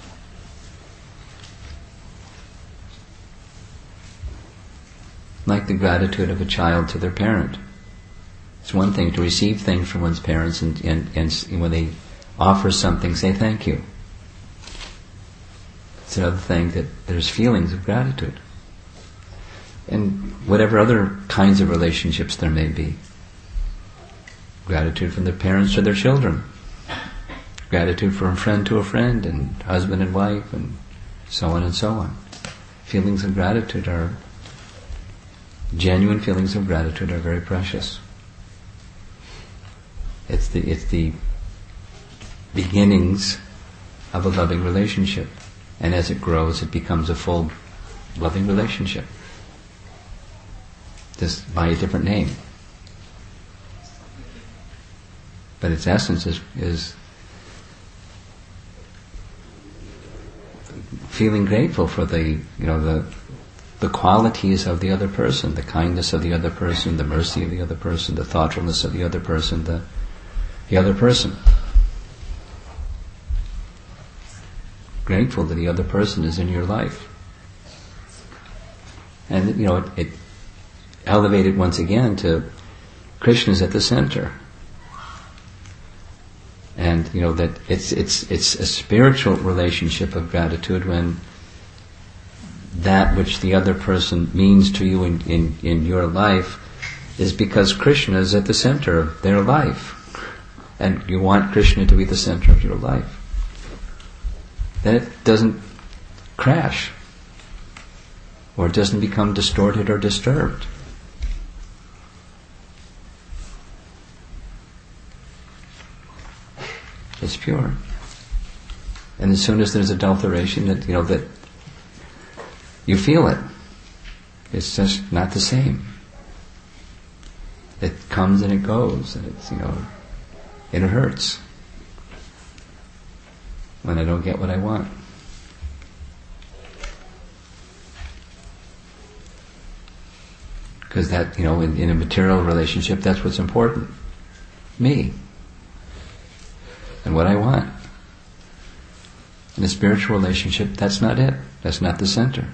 Like the gratitude of a child to their parent. It's one thing to receive things from one's parents and when they offer something, say thank you. It's another thing that there's feelings of gratitude. And whatever other kinds of relationships there may be. Gratitude from their parents to their children. Gratitude from a friend to a friend, and husband and wife, and so on and so on. Feelings of gratitude genuine feelings of gratitude are very precious. It's the beginnings of a loving relationship. And as it grows, it becomes a full loving relationship. Just by a different name. But its essence is feeling grateful for the qualities of the other person, the kindness of the other person, the mercy of the other person, the thoughtfulness of the other person, the other person. Grateful that the other person is in your life. And it elevated once again to Krishna's at the center. And that it's a spiritual relationship of gratitude when that which the other person means to you in your life is because Krishna is at the center of their life. And you want Krishna to be the center of your life. Then it doesn't crash. Or it doesn't become distorted or disturbed. It's pure. And as soon as there's adulteration, that you feel it. It's just not the same. It comes and it goes, and it's, it hurts when I don't get what I want. Because that, in a material relationship, that's what's important. Me. And what I want. In a spiritual relationship, that's not it. That's not the center.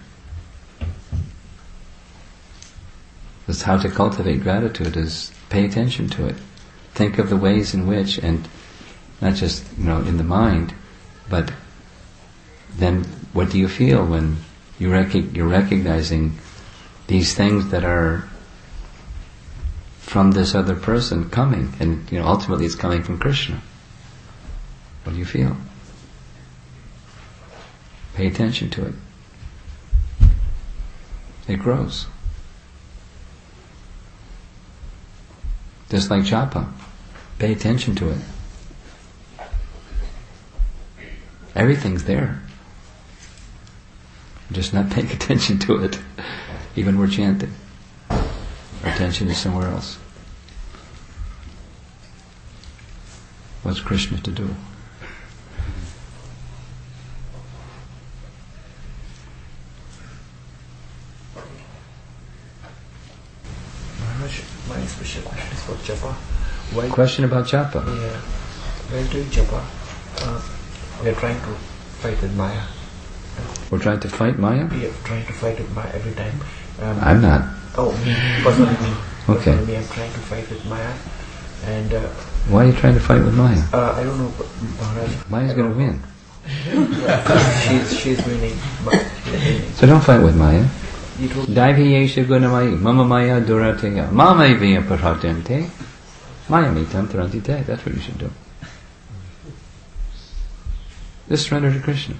That's how to cultivate gratitude, is pay attention to it. Think of the ways in which, and not just, in the mind, but then what do you feel when you're recognizing these things that are from this other person coming, and ultimately it's coming from Krishna. What do you feel? Pay attention to it. It grows. Just like japa. Pay attention to it. Everything's there. We're just not paying attention to it. Even we're chanting. Our attention is somewhere else. What's Krishna to do? Maharaj, my special question is about japa. While Question about japa? Yeah. While doing japa, we are trying to fight with Maya. We're trying to fight Maya? We are trying to fight with Maya every time. I'm not. Oh, me. Personally, me. Okay. Personally, I'm trying to fight with Maya. And Why are you trying to fight with Maya? I don't know, Maharaj. Maya's going to win. She's winning. But she's winning. So don't fight with Maya. You told Daivi yesha gunamai, mama maya durateya, mama evya parhatente, maya mitam tarantite. That's what you should do. Just surrender to Krishna.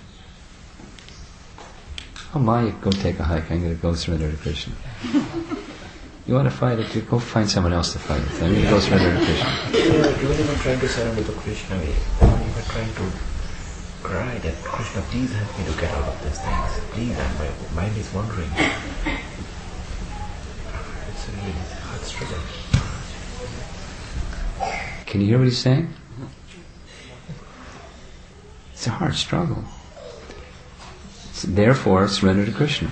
Oh, Maya, go take a hike. I'm going to go surrender to Krishna. You want to fight it? Go find someone else to fight with. I'm going to go surrender to Krishna. Even if I'm trying to surrender to Krishna, even if I'm trying to cry that Krishna, please help me to get out of these things. Please, and my mind is wandering. It's a really hard struggle. Can you hear what he's saying? It's a hard struggle. Therefore, surrender to Krishna.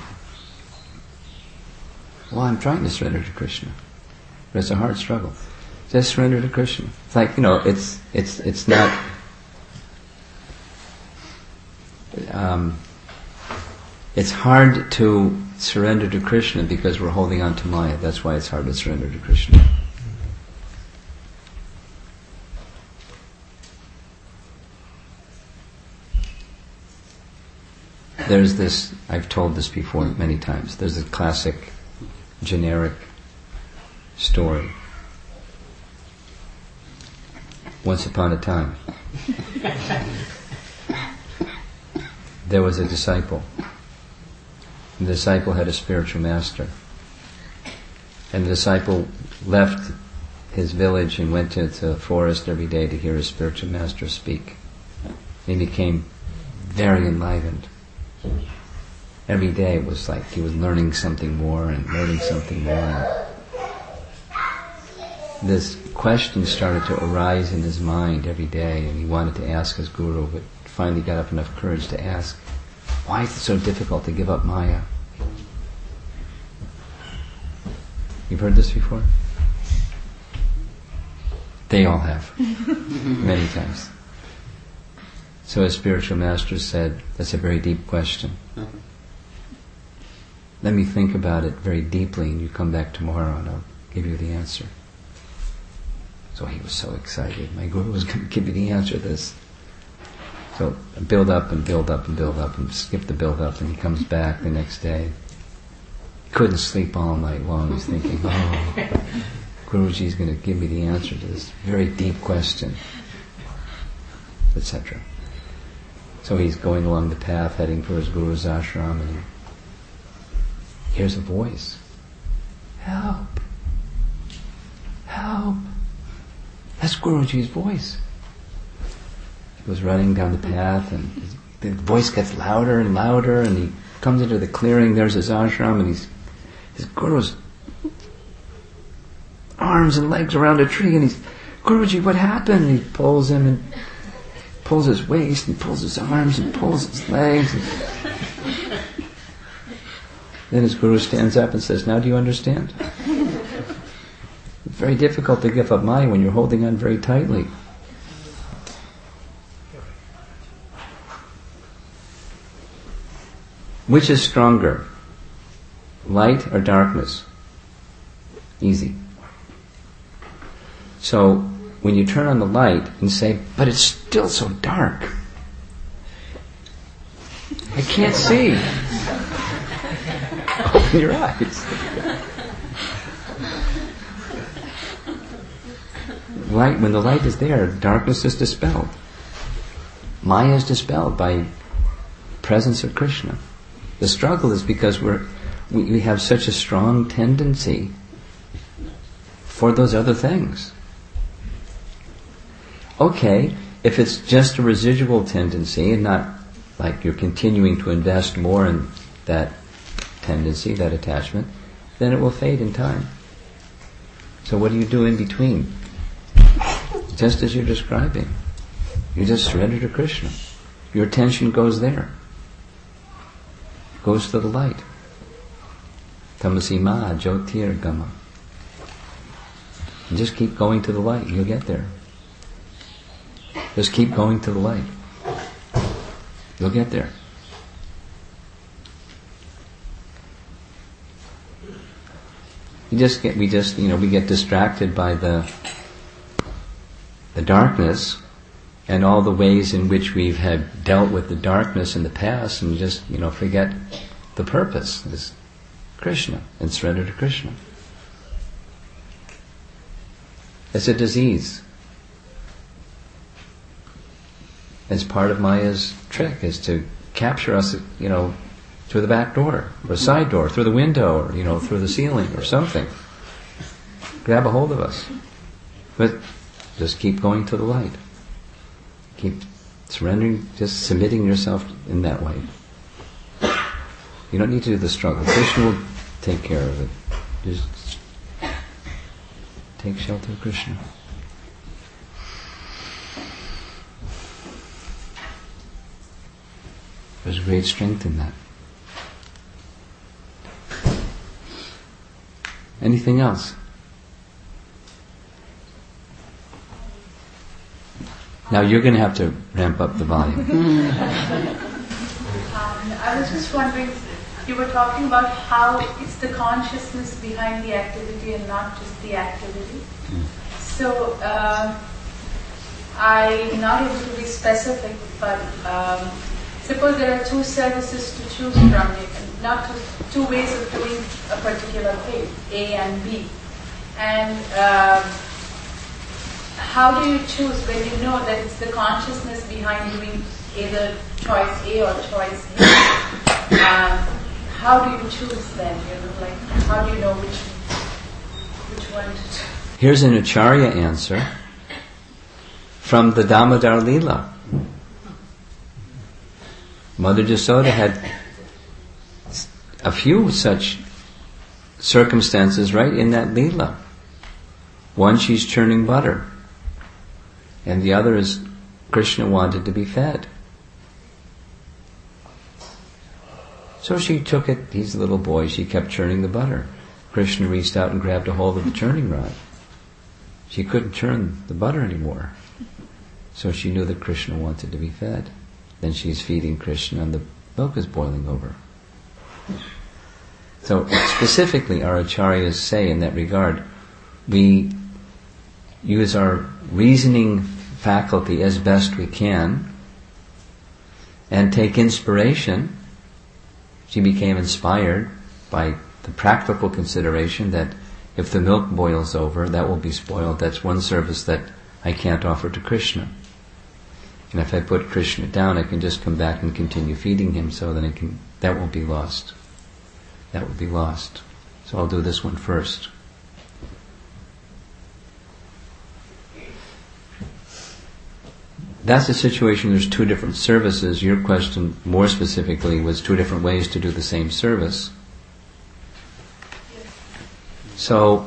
Well, I'm trying to surrender to Krishna, but it's a hard struggle. Just surrender to Krishna. It's like, it's not. It's hard to surrender to Krishna because we're holding on to Maya. That's why it's hard to surrender to Krishna. There's this, I've told this before many times, there's a classic, generic story. Once upon a time, there was a disciple. The disciple had a spiritual master. And the disciple left his village and went to the forest every day to hear his spiritual master speak. He became very enlivened. Every day it was like he was learning something more and learning something more. This question started to arise in his mind every day, and he wanted to ask his guru, but finally got up enough courage to ask, why is it so difficult to give up Maya? You've heard this before? They all have. Many times. So his spiritual master said, that's a very deep question. Let me think about it very deeply, and you come back tomorrow and I'll give you the answer. So he was so excited. My guru was going to give me the answer to this. So build up and build up and build up and skip the build up, and he comes back the next day. Couldn't sleep all night long. He's thinking, Guruji's going to give me the answer to this very deep question, etc. So he's going along the path, heading for his guru's ashram, and he hears a voice. Help! Help! That's Guruji's voice. He goes running down the path, and the voice gets louder and louder, and he comes into the clearing. There's his ashram, and he's his guru's arms and legs around a tree, and he's, Guruji, what happened? And he pulls him and pulls his waist and pulls his arms and pulls his legs. Then his guru stands up and says, now do you understand? It's very difficult to give up Maya when you're holding on very tightly. Which is stronger? Light or darkness? Easy. So, when you turn on the light and say, but it's still so dark. I can't see. Open your eyes. Light, when the light is there, darkness is dispelled. Maya is dispelled by presence of Krishna. The struggle is because we have such a strong tendency for those other things. Okay, if it's just a residual tendency and not like you're continuing to invest more in that tendency, that attachment, then it will fade in time. So what do you do in between? Just as you're describing. You just surrender to Krishna. Your attention goes there. Goes to the light. Tamasi ma jyotir gama. And just keep going to the light and you'll get there. Just keep going to the light. You'll get there. We get distracted by the darkness and all the ways in which we've had dealt with the darkness in the past, and just forget the purpose is Krishna and surrender to Krishna. It's a disease. It's part of Maya's trick is to capture us, through the back door or a side door, through the window, or through the ceiling or something. Grab a hold of us. But just keep going to the light. Keep surrendering, just submitting yourself in that way. You don't need to do the struggle. Krishna will take care of it. Just take shelter of Krishna. There's great strength in that. Anything else? Now you're going to have to ramp up the volume. I was just wondering, you were talking about how it's the consciousness behind the activity and not just the activity. So I'm not able to be specific, but suppose there are two services to choose from, not two ways of doing a particular thing, A and B. And how do you choose when you know that it's the consciousness behind doing either choice A or choice B? How do you choose then? How do you know which one to choose? Here's an Acharya answer from the Damodar Leela. Mother Jasoda had a few such circumstances right in that Leela. One, she's churning butter. And the other is Krishna wanted to be fed. So she took it, he's a little boy, she kept churning the butter. Krishna reached out and grabbed a hold of the churning rod. She couldn't churn the butter anymore. So she knew that Krishna wanted to be fed. Then she's feeding Krishna and the milk is boiling over. So specifically our acharyas say in that regard, we use our reasoning faculty as best we can and take inspiration. She became inspired by the practical consideration that if the milk boils over, that will be spoiled. That's one service that I can't offer to Krishna. And if I put Krishna down, I can just come back and continue feeding him, so then that won't be lost. That will be lost. So I'll do this one first. That's the situation. There's two different services. Your question, more specifically, was two different ways to do the same service. So,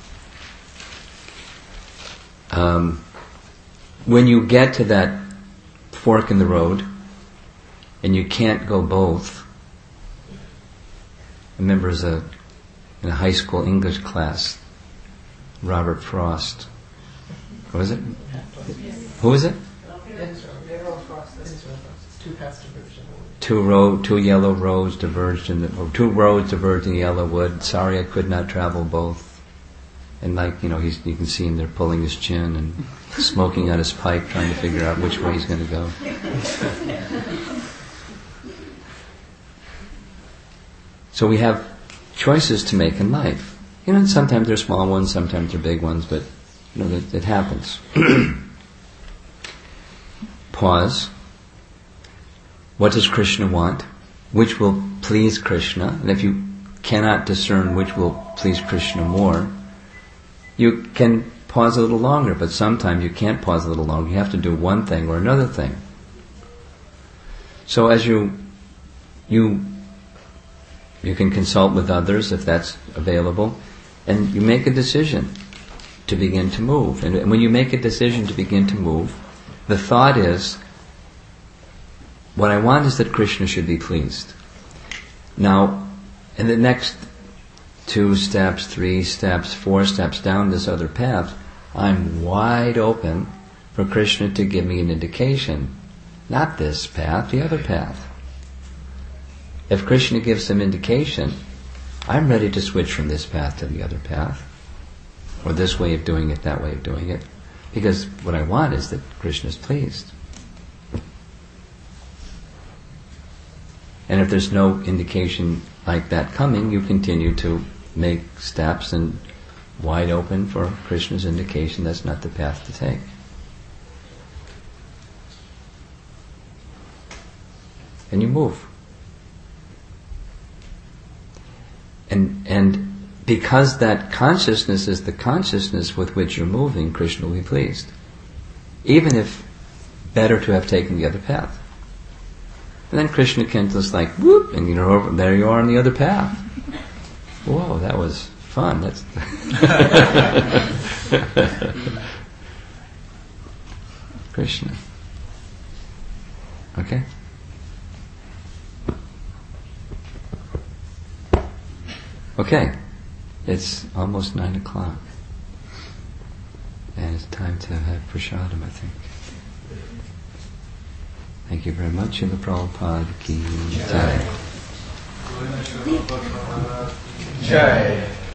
when you get to that fork in the road, and you can't go both, I remember in a high school English class, Robert Frost. What was it? Who was it? Two yellow roads diverged or 2 roads diverged in the yellow wood. Sorry, I could not travel both. And you can see him there pulling his chin and smoking out his pipe, trying to figure out which way he's going to go. So we have choices to make in life. And sometimes they're small ones, sometimes they're big ones, but it happens. Pause. What does Krishna want? Which will please Krishna? And if you cannot discern which will please Krishna more, you can pause a little longer, but sometimes you can't pause a little longer. You have to do one thing or another thing. So as you can consult with others if that's available, and you make a decision to begin to move. And when you make a decision to begin to move, the thought is, what I want is that Krishna should be pleased. Now, in the next 2 steps, 3 steps, 4 steps down this other path, I'm wide open for Krishna to give me an indication. Not this path, the other path. If Krishna gives some indication, I'm ready to switch from this path to the other path, or this way of doing it, that way of doing it, because what I want is that Krishna is pleased. And if there's no indication like that coming, you continue to make steps and wide open for Krishna's indication that's not the path to take. And you move. And because that consciousness is the consciousness with which you're moving, Krishna will be pleased. Even if better to have taken the other path. And then Krishna can just whoop, and there you are on the other path. Whoa, that was fun. That's Krishna. Okay? Okay. It's almost 9 o'clock. And it's time to have prasadam, I think. Thank you very much. Srila Prabhupada ki jai. Jai.